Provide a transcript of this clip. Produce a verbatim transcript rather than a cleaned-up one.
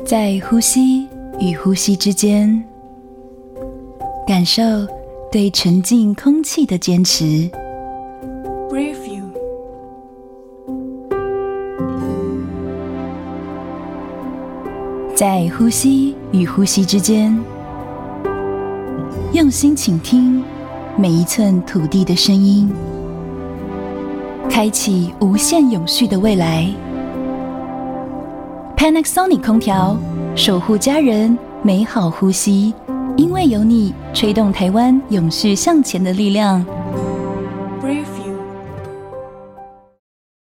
在呼吸与呼吸之间，感受对纯净空气的坚持。 Breathe you。 在呼吸与呼吸之间，用心倾听每一寸土地的声音，开启无限永续的未来。Panasonic 空调，守护家人美好呼吸，因为有你，吹动台湾永续向前的力量。